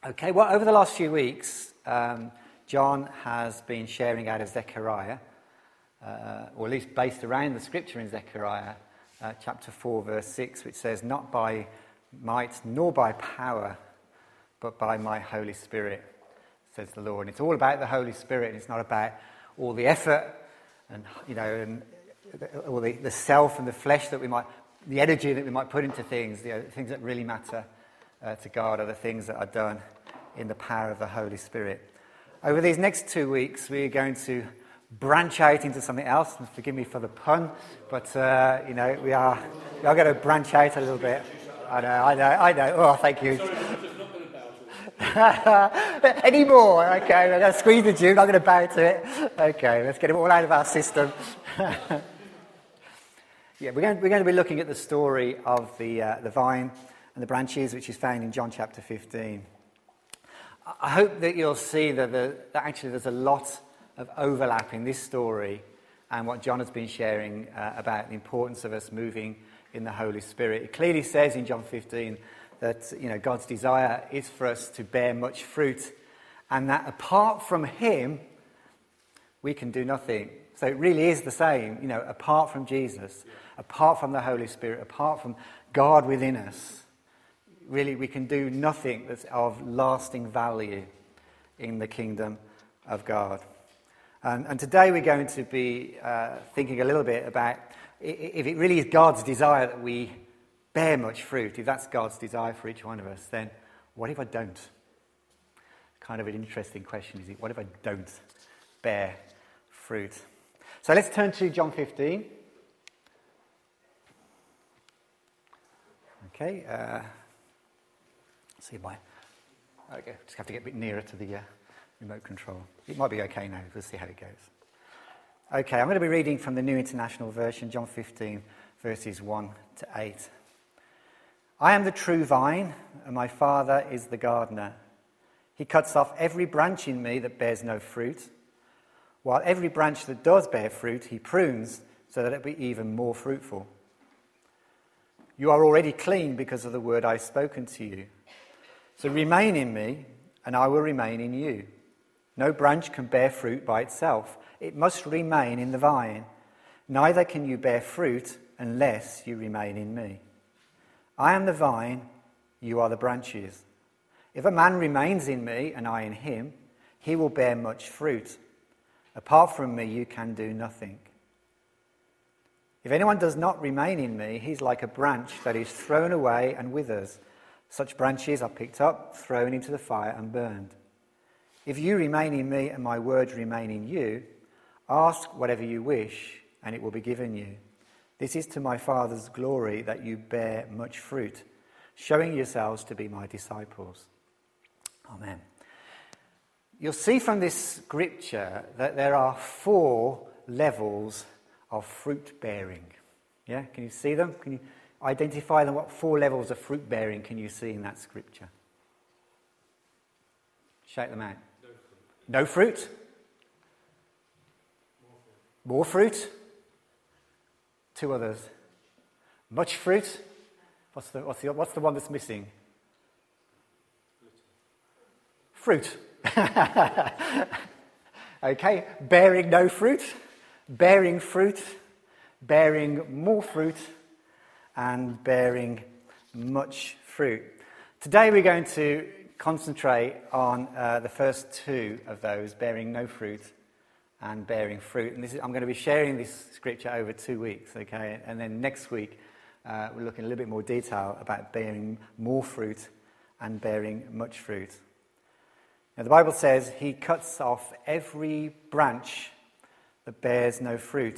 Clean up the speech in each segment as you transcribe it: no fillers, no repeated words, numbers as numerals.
Okay, well, over the last few weeks, John has been sharing out of Zechariah, or at least based around the scripture in Zechariah, chapter 4, verse 6, which says, "Not by might nor by power, but by my Holy Spirit, says the Lord." And it's all about the Holy Spirit, and it's not about all the effort and, and all the self and the flesh the energy that we might put into things. The things that really matter to God are the things that are done in the power of the Holy Spirit. Over these next 2 weeks, we're going to branch out into something else, and forgive me for the pun, but we are going to branch out a little bit. I know. Oh, thank you. Any more? Okay, we're going to squeeze the juice. I'm going to bow to it. Okay, let's get it all out of our system. Yeah, we're going to be looking at the story of the vine and the branches, which is found in John chapter 15. I hope that you'll see that actually there's a lot of overlap in this story and what John has been sharing about the importance of us moving in the Holy Spirit. It clearly says in John 15 that God's desire is for us to bear much fruit, and that apart from Him, we can do nothing. So it really is the same. Apart from Jesus, apart from the Holy Spirit, apart from God within us, really, we can do nothing that's of lasting value in the kingdom of God. And today we're going to be thinking a little bit about if it really is God's desire that we bear much fruit, if that's God's desire for each one of us, then what if I don't? Kind of an interesting question, is it? What if I don't bear fruit? So let's turn to John 15. Okay. Okay, just have to get a bit nearer to the remote control. It might be okay now. We'll see how it goes. Okay, I'm going to be reading from the New International Version, John 15, verses 1 to 8. "I am the true vine, and my Father is the gardener. He cuts off every branch in me that bears no fruit, while every branch that does bear fruit, he prunes so that it be even more fruitful. You are already clean because of the word I've spoken to you. So remain in me, and I will remain in you. No branch can bear fruit by itself. It must remain in the vine. Neither can you bear fruit unless you remain in me. I am the vine, you are the branches. If a man remains in me and I in him, he will bear much fruit. Apart from me, you can do nothing. If anyone does not remain in me, he's like a branch that is thrown away and withers. Such branches are picked up, thrown into the fire and burned. If you remain in me and my words remain in you, ask whatever you wish and it will be given you. This is to my Father's glory that you bear much fruit, showing yourselves to be my disciples." Amen. You'll see from this scripture that there are 4 levels of fruit bearing. Yeah, can you see them? Can you identify them? What 4 levels of fruit bearing can you see in that scripture? Shout them out. No fruit. More fruit. 2 others. Much fruit. What's the one that's missing? Fruit. Okay, bearing no fruit, bearing fruit, bearing more fruit, and bearing much fruit. Today we're going to concentrate on the first 2 of those, bearing no fruit and bearing fruit. And I'm going to be sharing this scripture over 2 weeks, okay? And then next week we're looking a little bit more detail about bearing more fruit and bearing much fruit. Now, the Bible says he cuts off every branch that bears no fruit.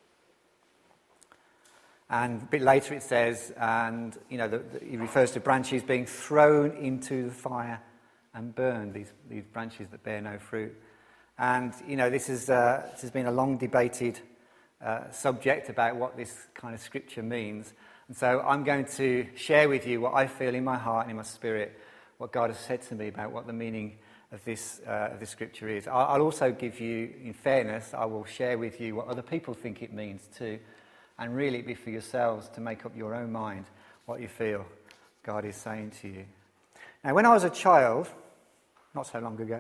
And a bit later it says, he refers to branches being thrown into the fire and burned, these branches that bear no fruit. And, this has been a long debated subject about what this kind of scripture means. And so I'm going to share with you what I feel in my heart and in my spirit, what God has said to me about what the meaning of this scripture is. I'll also give you, in fairness, I will share with you what other people think it means too, and really be for yourselves to make up your own mind what you feel God is saying to you. Now, when I was a child, not so long ago.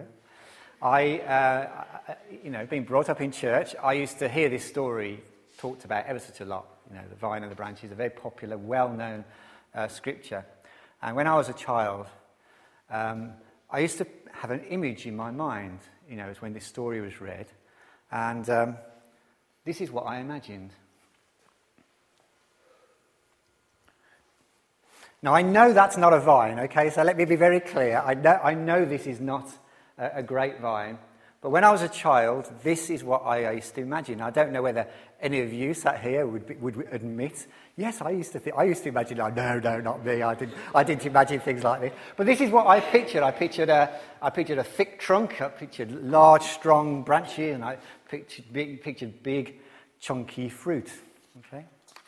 Being brought up in church, I used to hear this story talked about ever such a lot. The vine and the branches, a very popular, well-known scripture. And when I was a child, I used to have an image in my mind, as when this story was read. And this is what I imagined. Now, I know that's not a vine, okay? So let me be very clear. I know this is not a grapevine. But when I was a child, this is what I used to imagine. I don't know whether any of you sat here would admit, yes, I used to imagine, no, not me. I didn't imagine things like this. But this is what I pictured. I pictured a thick trunk. I pictured large, strong branches, and I pictured big, chunky fruit. Okay.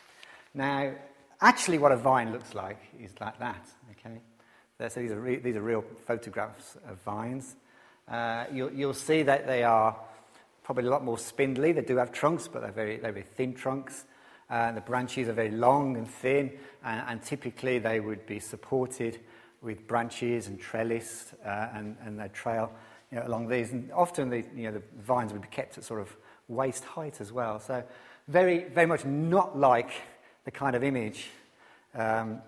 Now, actually, what a vine looks like is like that. Okay. So these are real photographs of vines. You'll see that they are probably a lot more spindly. They do have trunks, but they're very thin trunks. The branches are very long and thin, and typically they would be supported with branches and trellis, and they trail along these. And often the vines would be kept at sort of waist height as well. So very, very much not like the kind of image that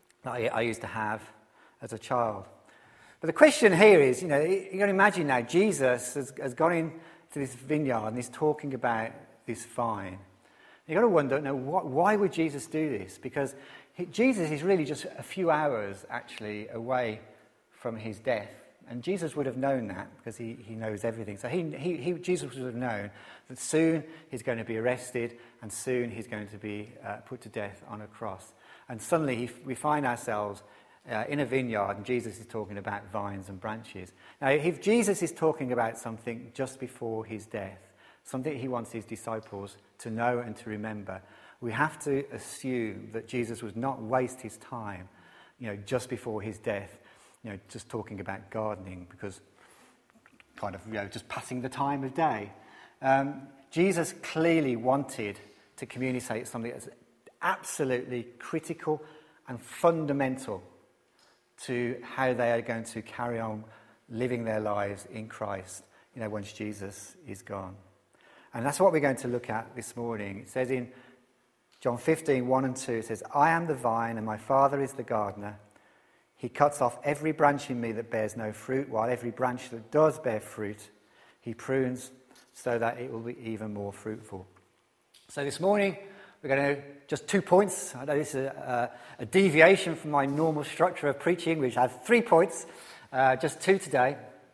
I used to have as a child. But the question here is, you can imagine now, Jesus has gone into this vineyard and he's talking about this vine. You've got to wonder, why would Jesus do this? Because Jesus is really just a few hours, actually, away from his death. And Jesus would have known that because he knows everything. So Jesus would have known that soon he's going to be arrested and soon he's going to be put to death on a cross. And suddenly we find ourselves in a vineyard, and Jesus is talking about vines and branches. Now, if Jesus is talking about something just before his death, something he wants his disciples to know and to remember, we have to assume that Jesus would not waste his time, just before his death, just talking about gardening, because kind of, just passing the time of day. Jesus clearly wanted to communicate something that's absolutely critical and fundamental to how they are going to carry on living their lives in Christ, once Jesus is gone. And that's what we're going to look at this morning. It says in John 15, 1 and 2, it says, I am the vine and my Father is the gardener. He cuts off every branch in me that bears no fruit, while every branch that does bear fruit, he prunes so that it will be even more fruitful. So this morning, we're going to, just 2 points. I know this is a deviation from my normal structure of preaching, which has 3 points, just 2 today.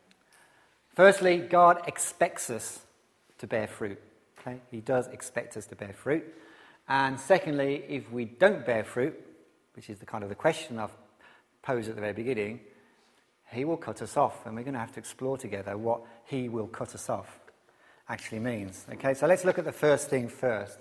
Firstly, God expects us to bear fruit. Okay? He does expect us to bear fruit. And secondly, if we don't bear fruit, which is the kind of the question I've posed at the very beginning, he will cut us off. And we're going to have to explore together what he will cut us off actually means. Okay, so let's look at the first thing first.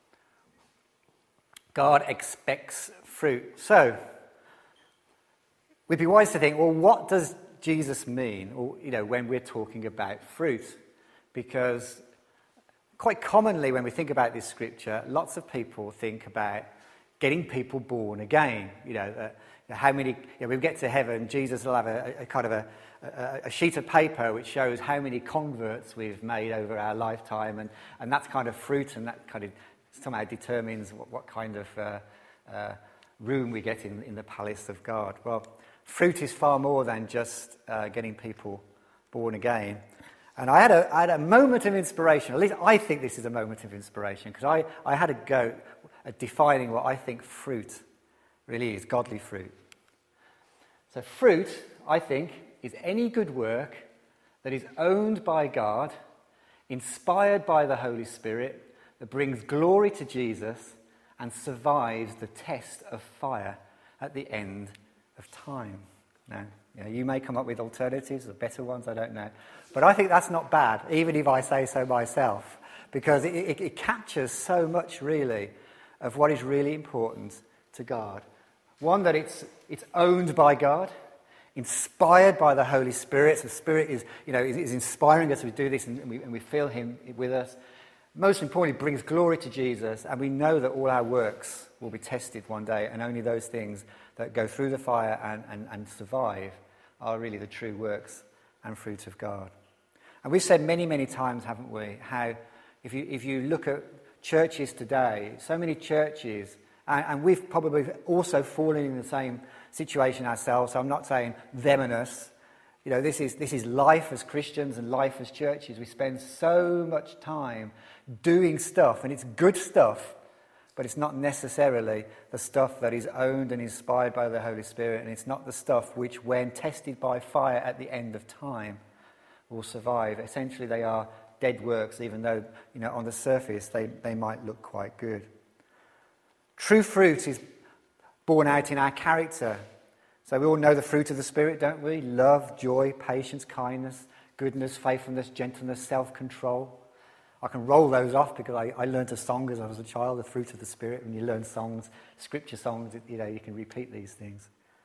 God expects fruit. So, we'd be wise to think, well, what does Jesus mean, when we're talking about fruit? Because quite commonly when we think about this scripture, lots of people think about getting people born again. How many, we get to heaven, Jesus will have a kind of a sheet of paper which shows how many converts we've made over our lifetime, and that's kind of fruit, and that kind of somehow determines what kind of room we get in the palace of God. Well, fruit is far more than just getting people born again. And I had a moment of inspiration, at least I think this is a moment of inspiration, because I had a go at defining what I think fruit really is, godly fruit. So fruit, I think, is any good work that is owned by God, inspired by the Holy Spirit, that brings glory to Jesus and survives the test of fire at the end of time. Now, you may come up with alternatives or better ones, I don't know. But I think that's not bad, even if I say so myself, because it captures so much, really, of what is really important to God. One, that it's owned by God, inspired by the Holy Spirit. So the Spirit is inspiring us to do this, and we feel him with us. Most importantly, brings glory to Jesus, and we know that all our works will be tested one day, and only those things that go through the fire and survive are really the true works and fruit of God. And we've said many, many times, haven't we, how if you look at churches today, so many churches, and we've probably also fallen in the same situation ourselves, so I'm not saying them and us. You know, this is life as Christians and life as churches. We spend so much time doing stuff, and it's good stuff, but it's not necessarily the stuff that is owned and inspired by the Holy Spirit, and it's not the stuff which, when tested by fire at the end of time, will survive. Essentially, they are dead works, even though, you know, on the surface they might look quite good. True fruit is born out in our character. So we all know the fruit of the Spirit, don't we? Love, joy, patience, kindness, goodness, faithfulness, gentleness, self-control. I can roll those off because I learned a song as I was a child, the fruit of the Spirit. When you learn songs, scripture songs, you know, you can repeat these things.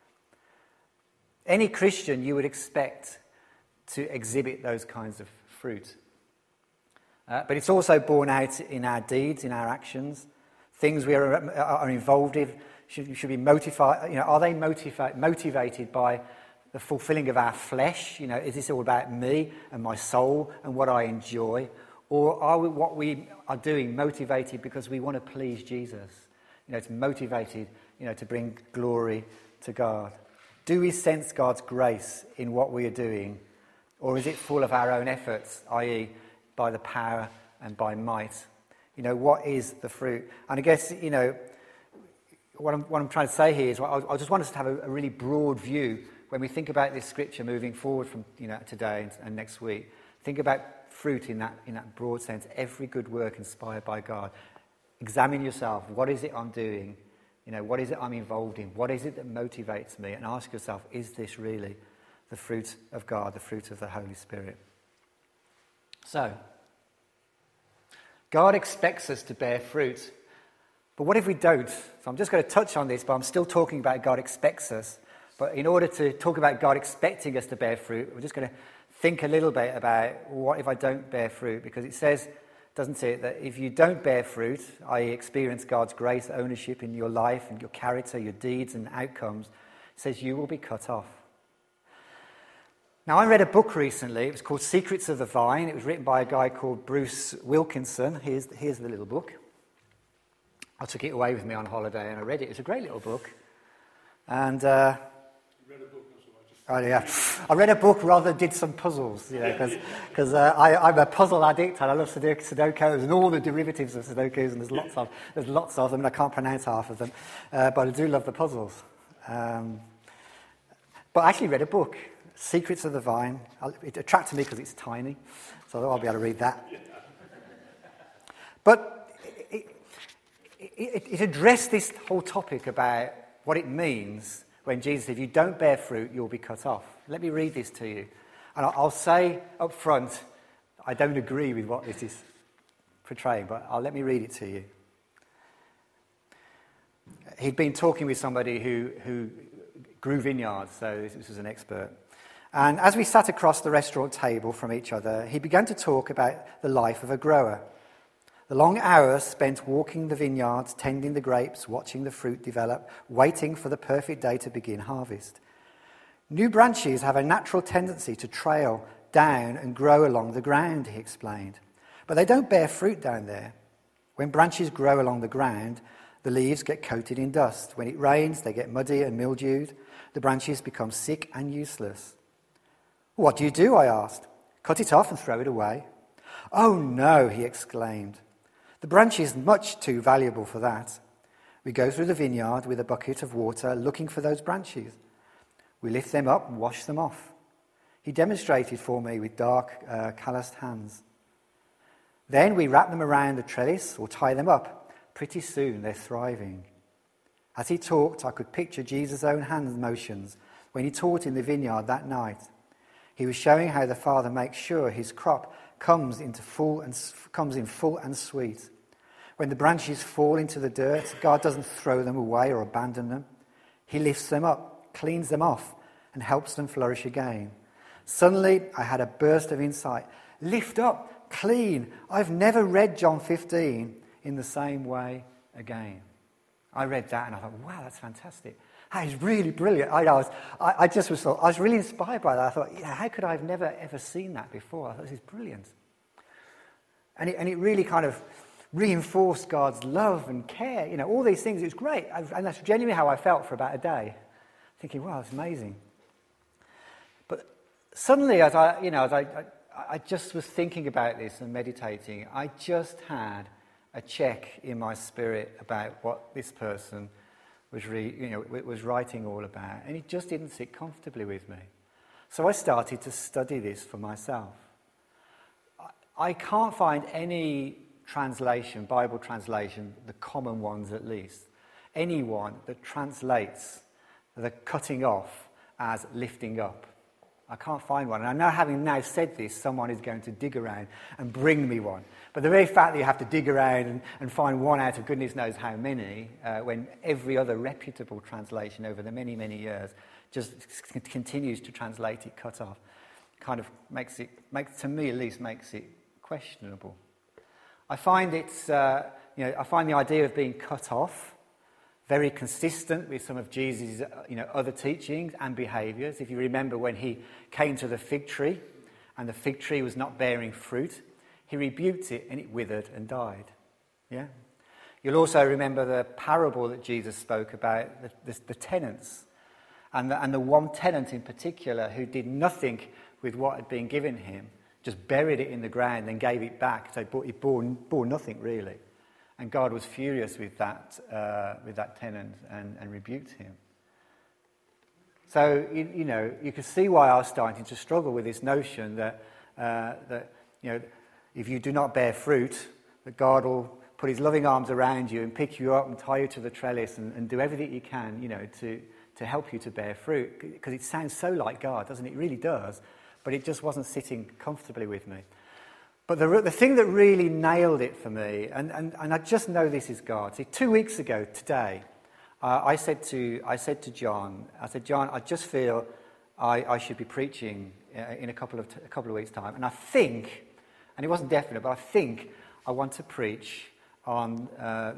Any Christian you would expect to exhibit those kinds of fruit. But it's also born out in our deeds, in our actions, things we are involved in. Should be motivated. You know, are they motivated by the fulfilling of our flesh? You know, is this all about me and my soul and what I enjoy, or are what we are doing motivated because we want to please Jesus? You know, it's motivated, you know, to bring glory to God. Do we sense God's grace in what we are doing, or is it full of our own efforts, i.e., by the power and by might? You know, what is the fruit? And I guess, you know, what I'm trying to say here is I just want us to have a really broad view when we think about this scripture moving forward from, you know, today and next week. Think about fruit in that broad sense. Every good work inspired by God. Examine yourself. What is it I'm doing? You know, what is it I'm involved in? What is it that motivates me? And ask yourself, is this really the fruit of God, the fruit of the Holy Spirit? So, God expects us to bear fruit. But what if we don't? So I'm just going to touch on this, but I'm still talking about God expects us. But in order to talk about God expecting us to bear fruit, we're just going to think a little bit about what if I don't bear fruit? Because it says, doesn't it, that if you don't bear fruit, i.e. experience God's grace, ownership in your life and your character, your deeds and outcomes, it says you will be cut off. Now, I read a book recently. It was called Secrets of the Vine. It was written by a guy called Bruce Wilkinson. Here's the little book. I took it away with me on holiday and I read it. It's a great little book. And You read a book, oh yeah, I read a book rather than did some puzzles, you know, because I'm a puzzle addict and I love Sudokus and all the derivatives of Sudokus, and there's lots of them, and I can't pronounce half of them, but I do love the puzzles. But I actually read a book, Secrets of the Vine. It attracted me because it's tiny, so I thought I'll be able to read that. But it addressed this whole topic about what it means when Jesus said, if you don't bear fruit, you'll be cut off. Let me read this to you. And I'll say up front, I don't agree with what this is portraying, but let me read it to you. He'd been talking with somebody who grew vineyards, so this was an expert. And as we sat across the restaurant table from each other, he began to talk about the life of a grower. The long hours spent walking the vineyards, tending the grapes, watching the fruit develop, waiting for the perfect day to begin harvest. New branches have a natural tendency to trail down and grow along the ground, he explained. But they don't bear fruit down there. When branches grow along the ground, the leaves get coated in dust. When it rains, they get muddy and mildewed. The branches become sick and useless. What do? I asked. Cut it off and throw it away. Oh no, he exclaimed. The branch is much too valuable for that. We go through the vineyard with a bucket of water looking for those branches. We lift them up and wash them off. He demonstrated for me with dark, calloused hands. Then we wrap them around the trellis or tie them up. Pretty soon they're thriving. As he talked, I could picture Jesus' own hand motions when he taught in the vineyard that night. He was showing how the Father makes sure his crop comes in full and sweet. When the branches fall into the dirt, God doesn't throw them away or abandon them. He lifts them up, cleans them off, and helps them flourish again. Suddenly, I had a burst of insight. Lift up, clean. I've never read John 15 in the same way again. I read that and I thought, wow, that's fantastic. That is really brilliant. I was really inspired by that. I thought, how could I have never ever seen that before? I thought, this is brilliant. And it really kind of reinforced God's love and care. All these things. It was great. And that's genuinely how I felt for about a day. Thinking, wow, it's amazing. But suddenly, as I just was thinking about this and meditating, I just had a check in my spirit about what this person was writing all about, and it just didn't sit comfortably with me. So I started to study this for myself. I can't find any translation, Bible translation, the common ones at least, anyone that translates the cutting off as lifting up. I can't find one. And I know, having now said this, someone is going to dig around and bring me one. But the very fact that you have to dig around and find one out of goodness knows how many, when every other reputable translation over the many, many years just continues to translate it cut off, kind of to me at least, makes it questionable. I find I find the idea of being cut off very consistent with some of Jesus' other teachings and behaviours. If you remember when he came to the fig tree and the fig tree was not bearing fruit, he rebuked it and it withered and died. Yeah. You'll also remember the parable that Jesus spoke about, the tenants, and the one tenant in particular who did nothing with what had been given him, just buried it in the ground and gave it back. So it bore nothing really. And God was furious with that tenant and rebuked him. So, you can see why I was starting to struggle with this notion that if you do not bear fruit, that God will put his loving arms around you and pick you up and tie you to the trellis and do everything he can, to help you to bear fruit. Because it sounds so like God, doesn't it? It really does. But it just wasn't sitting comfortably with me. But the thing that really nailed it for me, and I just know this is God. See, 2 weeks ago today, I said to John, John, I just feel I should be preaching in a couple of weeks' time, and I think, and it wasn't definite, but I think I want to preach on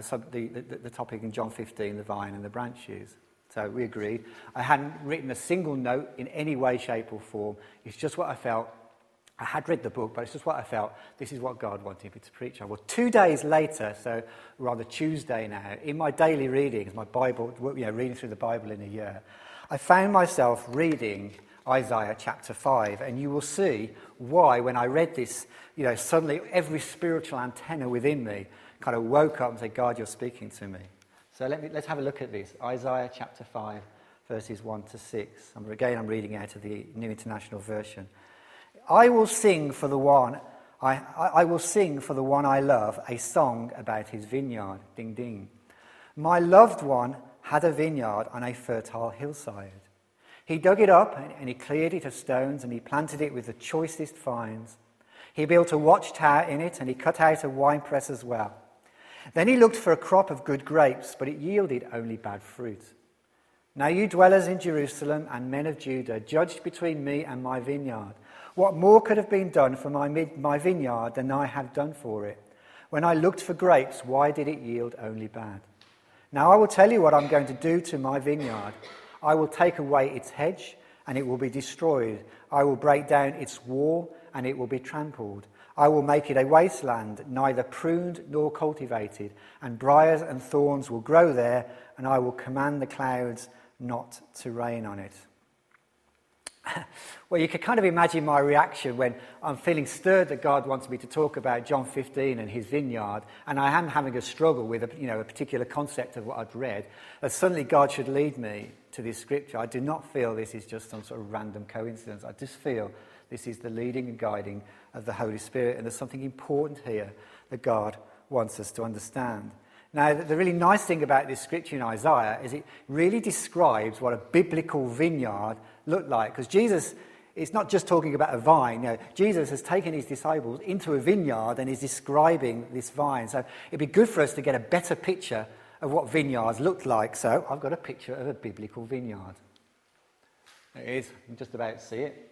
the topic in John 15, the vine and the branches. So we agreed. I hadn't written a single note in any way, shape, or form. It's just what I felt. I had read the book, but it's just what I felt. This is what God wanted me to preach on. Well, 2 days later, so we're on the Tuesday now, in my daily readings, my Bible, reading through the Bible in a year, I found myself reading Isaiah chapter 5, and you will see why, when I read this, suddenly every spiritual antenna within me kind of woke up and said, God, you're speaking to me. So let's have a look at this. Isaiah chapter 5, verses 1 to 6. I'm reading out of the New International Version. I will sing for the one I will sing for the one I love a song about his vineyard. Ding ding. My loved one had a vineyard on a fertile hillside. He dug it up and he cleared it of stones and he planted it with the choicest vines. He built a watchtower in it and he cut out a winepress as well. Then he looked for a crop of good grapes, but it yielded only bad fruit. Now you dwellers in Jerusalem and men of Judah, judged between me and my vineyard. What more could have been done for my vineyard than I have done for it? When I looked for grapes, why did it yield only bad? Now I will tell you what I'm going to do to my vineyard. I will take away its hedge, and it will be destroyed. I will break down its wall, and it will be trampled. I will make it a wasteland, neither pruned nor cultivated, and briars and thorns will grow there, and I will command the clouds not to rain on it. Well, you can kind of imagine my reaction when I'm feeling stirred that God wants me to talk about John 15 and his vineyard, and I am having a struggle with a particular concept of what I'd read, that suddenly God should lead me to this scripture. I do not feel this is just some sort of random coincidence. I just feel this is the leading and guiding of the Holy Spirit, and there's something important here that God wants us to understand. Now, the really nice thing about this scripture in Isaiah is it really describes what a biblical vineyard looked like. Because Jesus is not just talking about a vine. Jesus has taken his disciples into a vineyard and is describing this vine. So it'd be good for us to get a better picture of what vineyards looked like. So I've got a picture of a biblical vineyard. There it is. You can just about see it.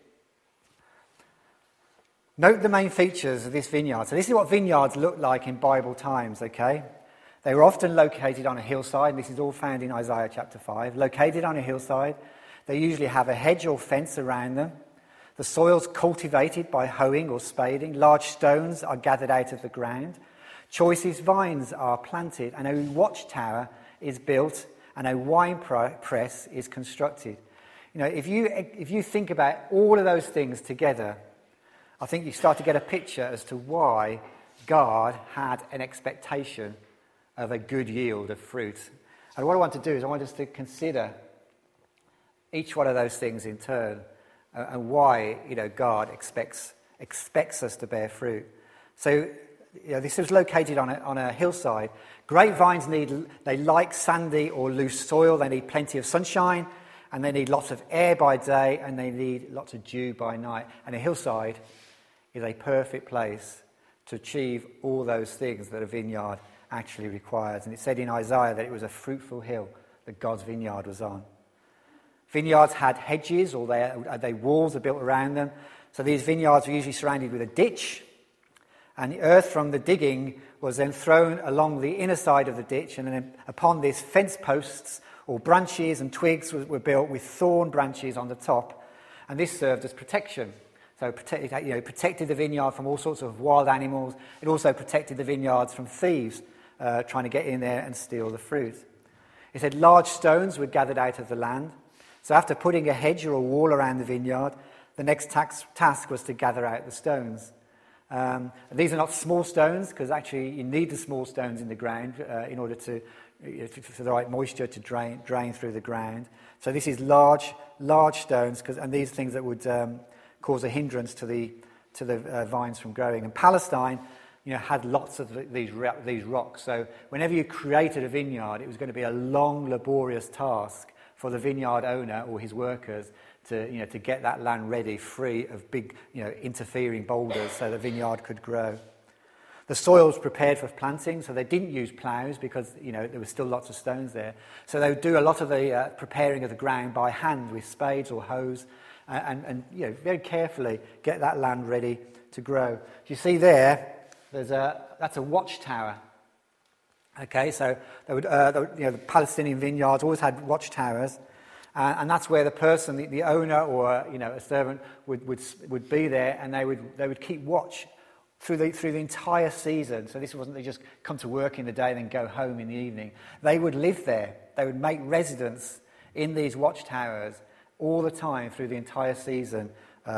Note the main features of this vineyard. So this is what vineyards looked like in Bible times, okay? They were often located on a hillside, and this is all found in Isaiah chapter 5. Located on a hillside, they usually have a hedge or fence around them. The soil's cultivated by hoeing or spading. Large stones are gathered out of the ground. Choicest vines are planted, and a watchtower is built, and a wine press is constructed. You know, if you think about all of those things together, I think you start to get a picture as to why God had an expectation of a good yield of fruit. And what I want to do is I want us to consider each one of those things in turn, and why, you know, God expects us to bear fruit. So, you know, this is located on a hillside. Grapevines they like sandy or loose soil. They need plenty of sunshine, and they need lots of air by day, and they need lots of dew by night. And a hillside is a perfect place to achieve all those things that a vineyard actually requires. And it said in Isaiah that it was a fruitful hill that God's vineyard was on. Vineyards had hedges, or they walls are built around them. So these vineyards were usually surrounded with a ditch, and the earth from the digging was then thrown along the inner side of the ditch, and then upon this fence posts or branches and twigs were built with thorn branches on the top, and this served as protection. So protected the vineyard from all sorts of wild animals. It also protected the vineyards from thieves trying to get in there and steal the fruit. It said large stones were gathered out of the land. So after putting a hedge or a wall around the vineyard, the next task was to gather out the stones. These are not small stones, because actually you need the small stones in the ground in order for the right moisture to drain through the ground. So this is large stones, and these things that would cause a hindrance to the vines from growing. And Palestine, you know, had lots of these rocks. So whenever you created a vineyard, it was going to be a long, laborious task for the vineyard owner or his workers to get that land ready, free of big, interfering boulders, so the vineyard could grow. The soil was prepared for planting, so they didn't use ploughs because, there were still lots of stones there. So they would do a lot of the preparing of the ground by hand with spades or hoes, and very carefully get that land ready to grow. You see that's a watchtower. Okay, so the Palestinian vineyards always had watchtowers, and that's where the person, the owner or a servant would be there, and they would keep watch through the entire season. So this wasn't they just come to work in the day and then go home in the evening. They would live there. They would make residence in these watchtowers all the time through the entire season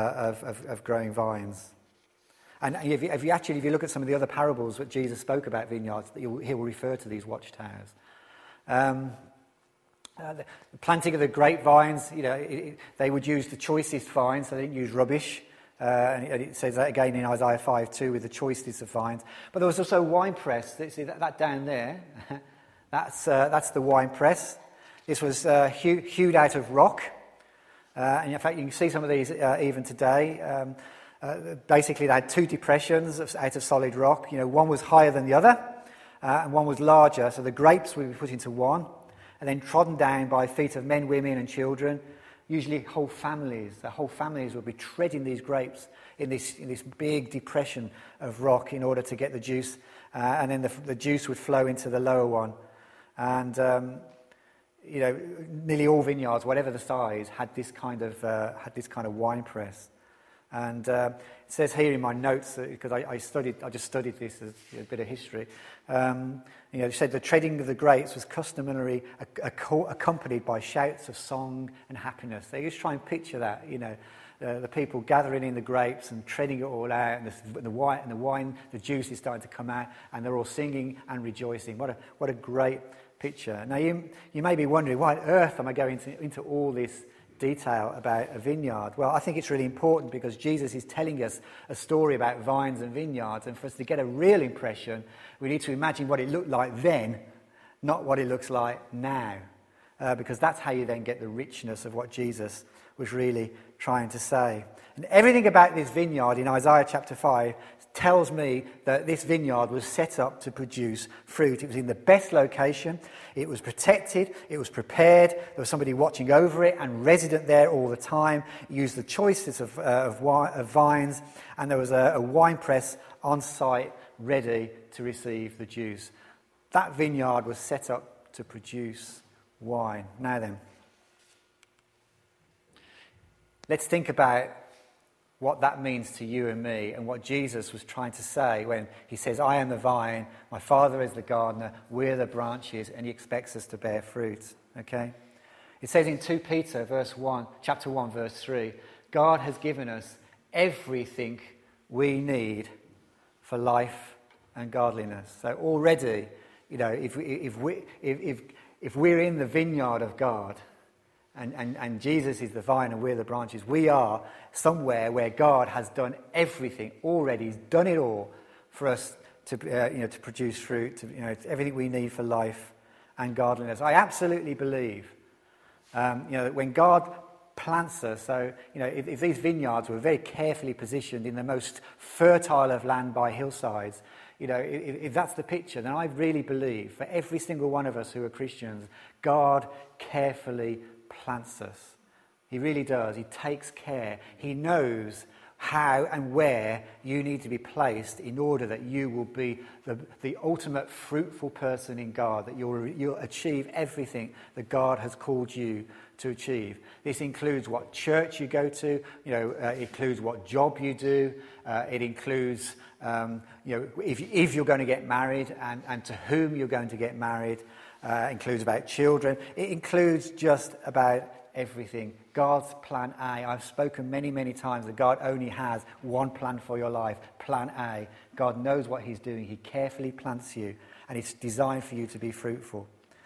of growing vines. And if you look at some of the other parables that Jesus spoke about vineyards, he will refer to these watchtowers. The planting of the grapevines, they would use the choicest vines, so they didn't use rubbish. And it says that again in Isaiah 5:2 with the choicest of vines. But there was also a wine press. See that down there? That's the wine press. This was hewed out of rock. And in fact, you can see some of these even today. Basically, they had two depressions out of solid rock. One was higher than the other, and one was larger. So the grapes would be put into one, and then trodden down by feet of men, women, and children. Usually, whole families. The whole families would be treading these grapes in this big depression of rock in order to get the juice, and then the juice would flow into the lower one. And nearly all vineyards, whatever the size, had this kind of wine press. And it says here in my notes, because I just studied this as a bit of history. It said the treading of the grapes was customarily accompanied by shouts of song and happiness. They just try and picture that, the people gathering in the grapes and treading it all out, and the wine, the juice is starting to come out, and they're all singing and rejoicing. What a great picture. Now you may be wondering, why on earth am I going into all this detail about a vineyard? Well, I think it's really important because Jesus is telling us a story about vines and vineyards, and for us to get a real impression, we need to imagine what it looked like then, not what it looks like now, because that's how you then get the richness of what Jesus was really trying to say. And everything about this vineyard in Isaiah chapter 5 tells me that this vineyard was set up to produce fruit. It was in the best location, it was protected, it was prepared, there was somebody watching over it and resident there all the time. It used the choicest of vines, and there was a wine press on site ready to receive the juice. That vineyard was set up to produce wine. Now then, let's think about what that means to you and me and what Jesus was trying to say when he says, I am the vine, my Father is the gardener, we're the branches, and he expects us to bear fruit. Okay? It says in 2 Peter chapter 1, verse 3, God has given us everything we need for life and godliness. So already, if we're in the vineyard of God, and Jesus is the vine and we're the branches, we are somewhere where God has done everything already. He's done it all for us to produce fruit, everything we need for life and godliness. I absolutely believe, that when God plants us, so, if these vineyards were very carefully positioned in the most fertile of land by hillsides, if that's the picture, then I really believe for every single one of us who are Christians, God carefully plants us. He really does. He takes care. He knows how and where you need to be placed in order that you will be the ultimate fruitful person in God, that you'll achieve everything that God has called you to achieve. This includes what church you go to, it includes what job you do, it includes if you're going to get married and to whom you're going to get married, includes about children, it includes just about everything. God's plan A. I've spoken many, many times that God only has one plan for your life, plan A. God knows what he's doing. He carefully plants you, and it's designed for you to be fruitful.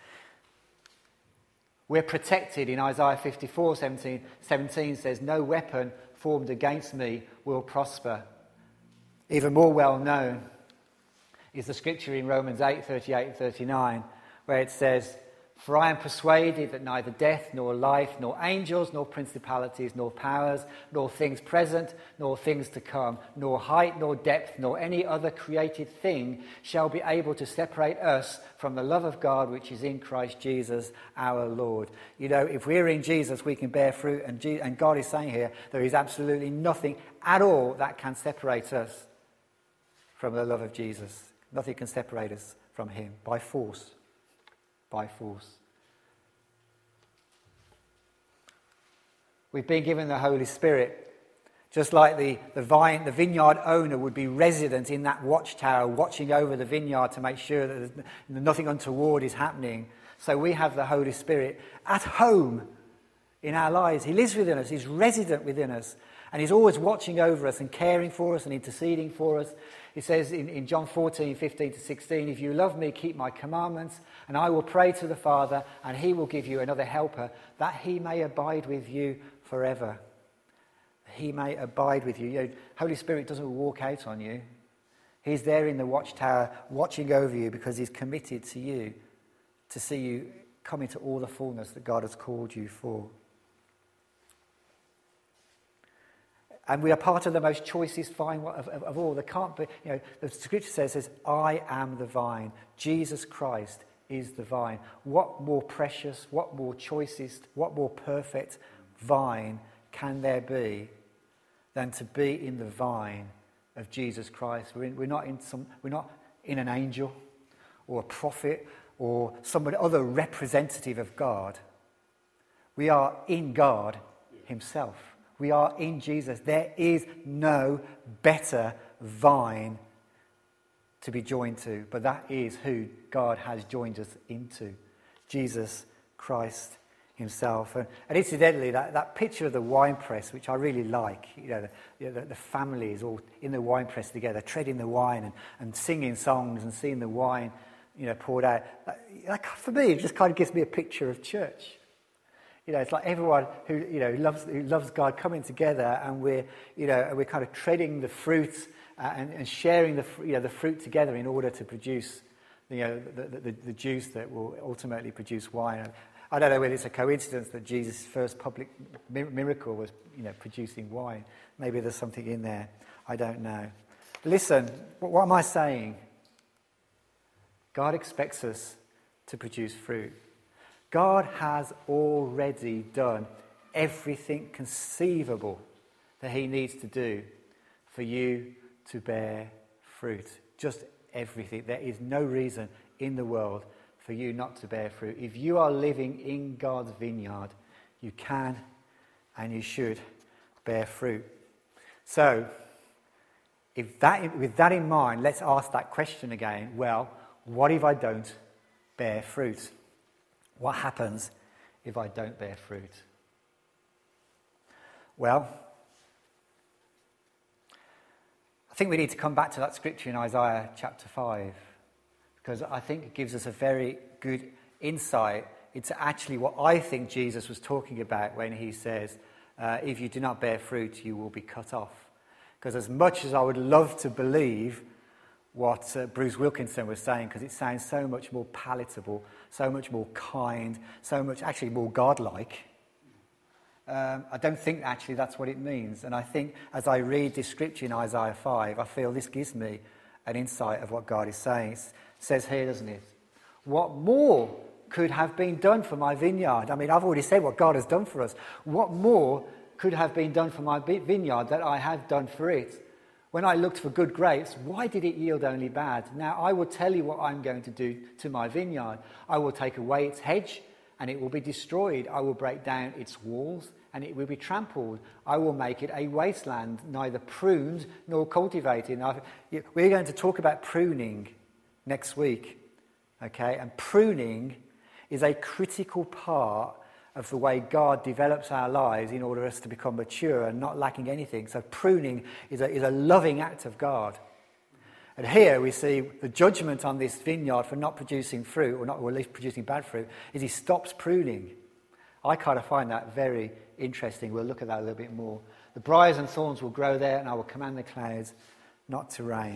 We're protected in Isaiah 54:17 says, no weapon formed against me will prosper. Even more well known is the scripture in Romans 8:38 and 39, where it says, for I am persuaded that neither death, nor life, nor angels, nor principalities, nor powers, nor things present, nor things to come, nor height, nor depth, nor any other created thing shall be able to separate us from the love of God which is in Christ Jesus our Lord. If we're in Jesus, we can bear fruit, and God is saying here, there is absolutely nothing at all that can separate us from the love of Jesus. Nothing can separate us from him by force. By force. We've been given the Holy Spirit, just like the vineyard owner would be resident in that watchtower, watching over the vineyard to make sure that nothing untoward is happening. So we have the Holy Spirit at home in our lives. He lives within us. He's resident within us. And he's always watching over us and caring for us and interceding for us. It says in John 14:15-16, if you love me, keep my commandments, and I will pray to the Father, and he will give you another helper, that he may abide with you forever. He may abide with you. Holy Spirit doesn't walk out on you. He's there in the watchtower watching over you because he's committed to you to see you come into all the fullness that God has called you for. And we are part of the most choicest vine of all. There can't be, the scripture says, I am the vine. Jesus Christ is the vine. What more precious, what more choicest, what more perfect vine can there be than to be in the vine of Jesus Christ? We're not in an angel or a prophet or some other representative of God. We are in God himself. We are in Jesus. There is no better vine to be joined to, but that is who God has joined us into, Jesus Christ himself. And incidentally, that picture of the winepress, which I really like, the families all in the winepress together, treading the wine and singing songs and seeing the wine, poured out. For me, it just kind of gives me a picture of church. It's like everyone who loves God coming together, and we're kind of treading the fruit and sharing the fruit together in order to produce the juice that will ultimately produce wine. I don't know whether it's a coincidence that Jesus' first public miracle was producing wine. Maybe there's something in there. I don't know. Listen, what am I saying? God expects us to produce fruit. God has already done everything conceivable that he needs to do for you to bear fruit. Just everything. There is no reason in the world for you not to bear fruit. If you are living in God's vineyard, you can and you should bear fruit. So, with that in mind, let's ask that question again. Well, what if I don't bear fruit? What happens if I don't bear fruit? Well, I think we need to come back to that scripture in Isaiah chapter 5, because I think it gives us a very good insight into actually what I think Jesus was talking about when he says, if you do not bear fruit, you will be cut off. Because as much as I would love to believe what Bruce Wilkinson was saying, because it sounds so much more palatable, so much more kind, so much actually more godlike, I don't think actually that's what it means. And I think as I read this scripture in Isaiah 5, I feel this gives me an insight of what God is saying. It says here, doesn't it? What more could have been done for my vineyard? I mean, I've already said what God has done for us. What more could have been done for my vineyard that I have done for it? When I looked for good grapes, why did it yield only bad? Now I will tell you what I'm going to do to my vineyard. I will take away its hedge, and it will be destroyed. I will break down its walls, and it will be trampled. I will make it a wasteland, neither pruned nor cultivated. Now, we're going to talk about pruning next week, okay? And pruning is a critical part of the way God develops our lives in order for us to become mature and not lacking anything. So pruning is a loving act of God. And here we see the judgment on this vineyard for not producing fruit, or at least producing bad fruit, is he stops pruning. I kind of find that very interesting. We'll look at that a little bit more. The briars and thorns will grow there, and I will command the clouds not to rain.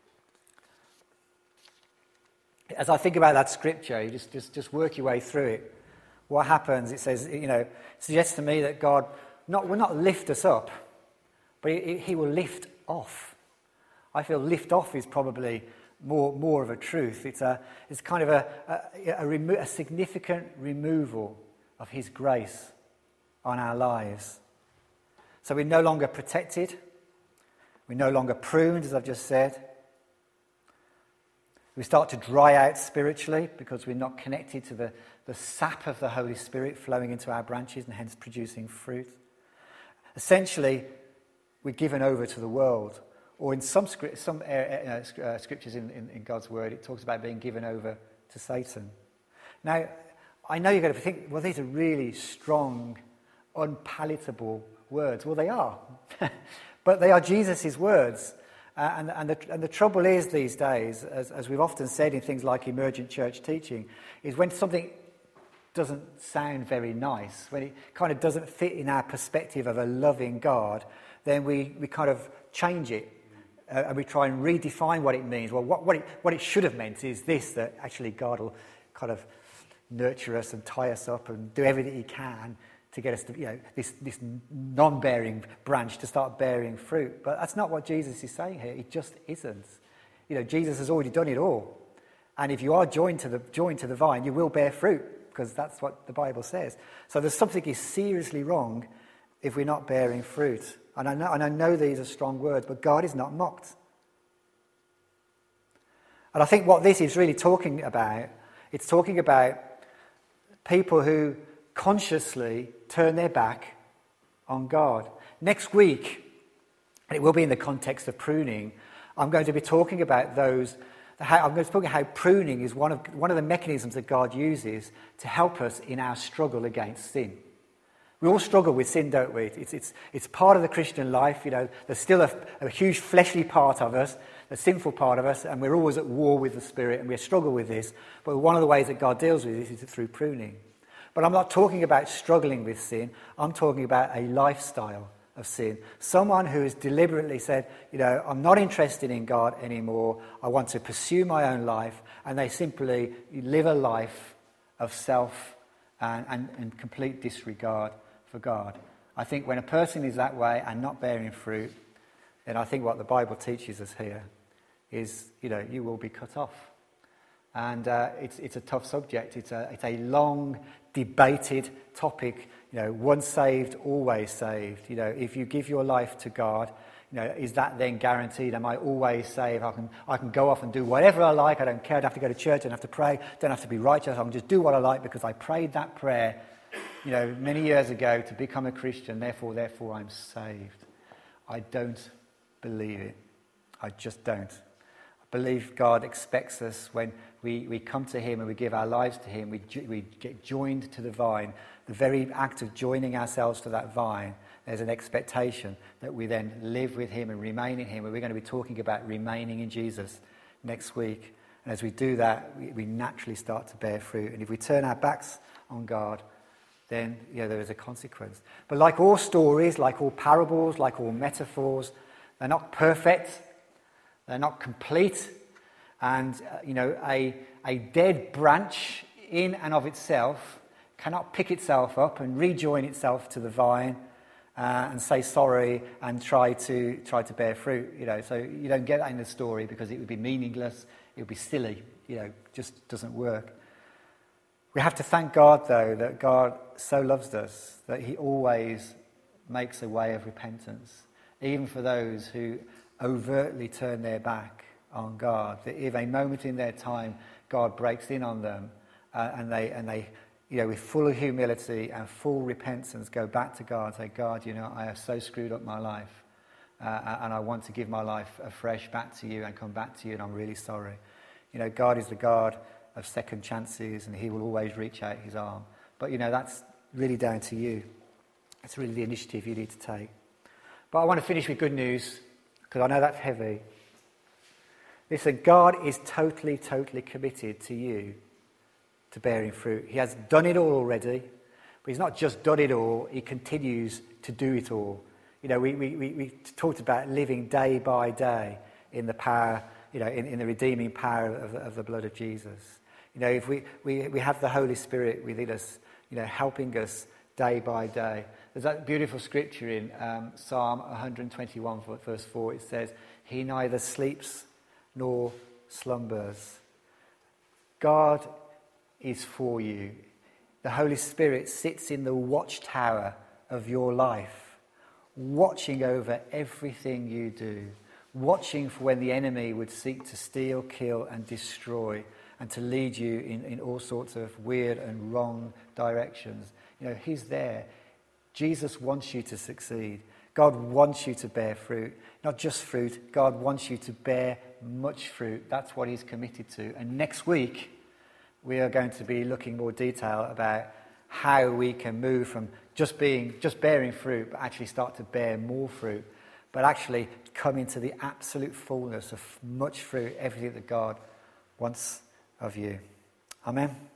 As I think about that scripture, you just work your way through it. What happens, it says, suggests to me that God will not lift us up, but he will lift off. I feel lift off is probably more of a truth. It's kind of a significant removal of his grace on our lives. So we're no longer protected. We're no longer pruned, as I've just said. We start to dry out spiritually because we're not connected to the sap of the Holy Spirit flowing into our branches and hence producing fruit. Essentially, we're given over to the world. Or in some scriptures in God's Word, it talks about being given over to Satan. Now, I know you're going to think, well, these are really strong, unpalatable words. Well, they are. But they are Jesus' words. And the trouble is these days, as we've often said in things like emergent church teaching, is when something doesn't sound very nice, when it kind of doesn't fit in our perspective of a loving God, then we kind of change it. And we try and redefine what it means. Well, what it should have meant is this, that actually God will kind of nurture us and tie us up and do everything he can to get us to, this non-bearing branch to start bearing fruit. But that's not what Jesus is saying here. It just isn't. Jesus has already done it all. And if you are joined to the vine, you will bear fruit, because that's what the Bible says. So there's something is seriously wrong if we're not bearing fruit. And I know these are strong words, but God is not mocked. And I think what this is really talking about, it's talking about people who consciously turn their back on God. Next week, and it will be in the context of pruning, I'm going to be talking about I'm going to talk about how pruning is one of the mechanisms that God uses to help us in our struggle against sin. We all struggle with sin, don't we? It's part of the Christian life. There's still a huge fleshly part of us, a sinful part of us, and we're always at war with the Spirit, and we struggle with this. But one of the ways that God deals with this is through pruning. But I'm not talking about struggling with sin. I'm talking about a lifestyle of sin. Someone who has deliberately said, I'm not interested in God anymore. I want to pursue my own life. And they simply live a life of self and complete disregard for God. I think when a person is that way and not bearing fruit, then I think what the Bible teaches us here is, you will be cut off. And it's a tough subject. It's a long debated topic Once saved, always saved. If you give your life to God, is that then guaranteed? Am I always saved? I can go off and do whatever I like. I don't care. I don't have to go to church. I don't have to pray. I don't have to be righteous. I can just do what I like because I prayed that prayer, many years ago to become a Christian. Therefore, I'm saved. I don't believe it. I just don't. I believe God expects us when we come to him and we give our lives to him. We get joined to the vine. The very act of joining ourselves to that vine, there's an expectation that we then live with him and remain in him. And we're going to be talking about remaining in Jesus next week. And as we do that, we naturally start to bear fruit. And if we turn our backs on God, then there is a consequence. But like all stories, like all parables, like all metaphors, they're not perfect. They're not complete. And, a dead branch in and of itself cannot pick itself up and rejoin itself to the vine and say sorry and try to bear fruit. So you don't get that in the story because it would be meaningless. It would be silly. Just doesn't work. We have to thank God, though, that God so loves us that he always makes a way of repentance, even for those who overtly turn their back on God. That if a moment in their time God breaks in on them and they with full humility and full repentance go back to God and say, God, I have so screwed up my life and I want to give my life afresh back to you and come back to you and I'm really sorry. God is the God of second chances and he will always reach out his arm. But, that's really down to you. It's really the initiative you need to take. But I want to finish with good news because I know that's heavy. Listen, God is totally, totally committed to you to bearing fruit. He has done it all already, but he's not just done it all, he continues to do it all. We talked about living day by day in the power, in the redeeming power of the blood of Jesus. If we have the Holy Spirit within us, helping us day by day. There's that beautiful scripture in Psalm 121, verse 4. It says, he neither sleeps nor slumbers. God is for you. The Holy Spirit sits in the watchtower of your life, watching over everything you do, watching for when the enemy would seek to steal, kill and destroy and to lead you in all sorts of weird and wrong directions. He's there. Jesus wants you to succeed. God wants you to bear fruit. Not just fruit, God wants you to bear much fruit. That's what he's committed to. And next week, we are going to be looking more detail about how we can move from just bearing fruit, but actually start to bear more fruit, but actually come into the absolute fullness of much fruit, everything that God wants of you. Amen.